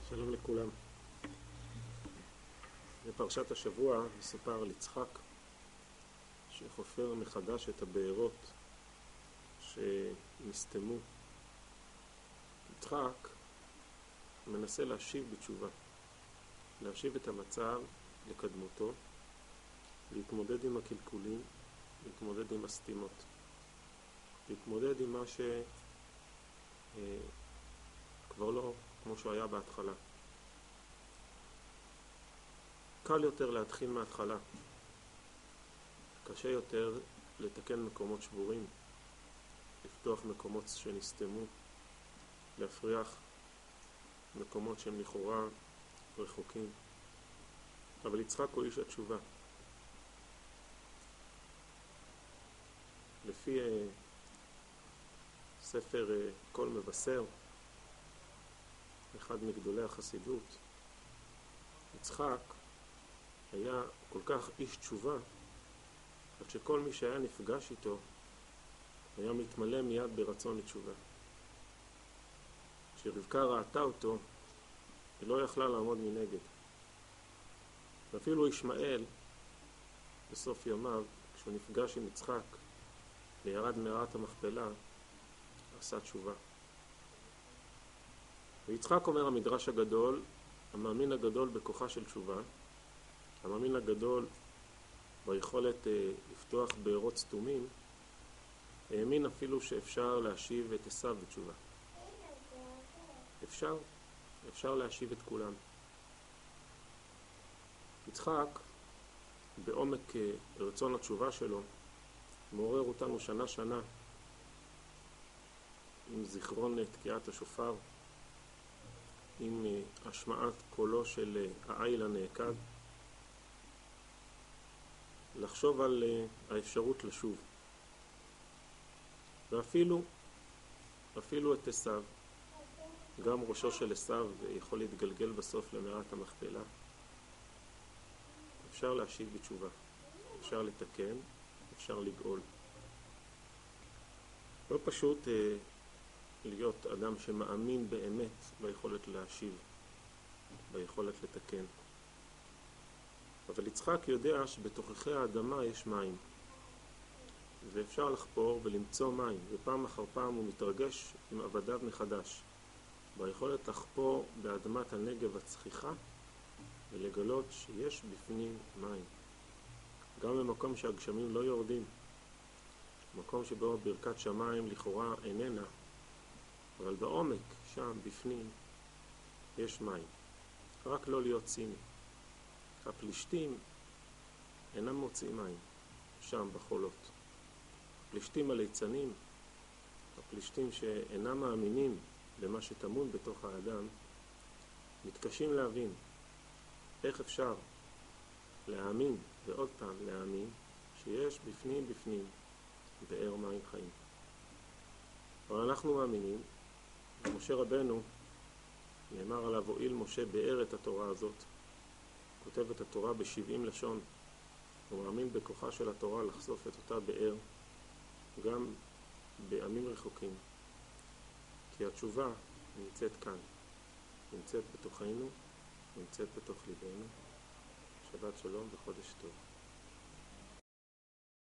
שלום לכולם. בפרשת השבוע מסופר על יצחק שחופר מחדש את הבארות שנסתמו. יצחק מנסה להשיב בתשובה, להשיב את המצב לקדמותו, להתמודד עם הקלקולים, להתמודד עם הסתימות, להתמודד עם מה כבר לא כמו שהוא היה בהתחלה. קל יותר להתחיל מההתחלה, קשה יותר לתקן מקומות שבורים, לפתוח מקומות שנסתמו, להפריח מקומות שהם לכאורה רחוקים. אבל יצחק הוא איש התשובה. לפי ספר כל מבשר, אחד מגדולי החסידות, יצחק היה כל כך איש תשובה, עד שכל מי שהיה נפגש איתו היה מתמלא מיד ברצון לתשובה. כשרבקה ראתה אותו, היא לא יכלה לעמוד מנגד. ואפילו ישמעאל בסוף ימיו, כשהוא נפגש עם יצחק וירד מערת המכפלה, עשה תשובה. ויצחק, אומר המדרש הגדול, המאמין הגדול בכוחה של תשובה, המאמין הגדול ביכולת לפתוח בארות סתומים, האמין אפילו שאפשר להשיב את עשיו בתשובה. אפשר להשיב את כולם. יצחק, בעומק רצון התשובה שלו, מעורר אותנו שנה שנה עם זיכרון תקיעת השופר, עם השמעת קולו של העיל הנעקד, לחשוב על האפשרות לשוב. ואפילו את עשיו, גם ראשו של עשיו יכול להתגלגל בסוף למערת המכפלה. אפשר להשיב בתשובה, אפשר לתקן, אפשר לגאול. לא פשוט להיות אדם שמאמין באמת ביכולת להשיב, ביכולת לתקן. אבל יצחק יודע שבתוככי האדמה יש מים, ואפשר לחפור ולמצוא מים, ופעם אחר פעם הוא מתרגש עם עבדיו מחדש, ביכולת לחפור באדמת הנגב הצחיחה ולגלות שיש בפנים מים. גם במקום שהגשמים לא יורדים, מקום שבו ברכת שמיים לכאורה איננה, אבל בעומק, שם, בפנים, יש מים. רק לא להיות ציני. הפלישתים אינם מוצאים מים, שם בחולות. הפלישתים הליצנים, הפלישתים שאינם מאמינים למה שטמון בתוך האדם, מתקשים להבין איך אפשר להאמין, ועוד פעם להאמין, שיש בפנים באר מים חיים. אבל אנחנו מאמינים, משה רבנו, נאמר עליו, הועיל משה באר את התורה הזאת, כותב את התורה ב70 לשון, הוא מאמין בכוחה של התורה לחשוף את אותה באר, גם בעמים רחוקים. כי התשובה נמצאת כאן, נמצאת בתוכנו, נמצאת בתוך ליבנו. שבת שלום וחודש טוב.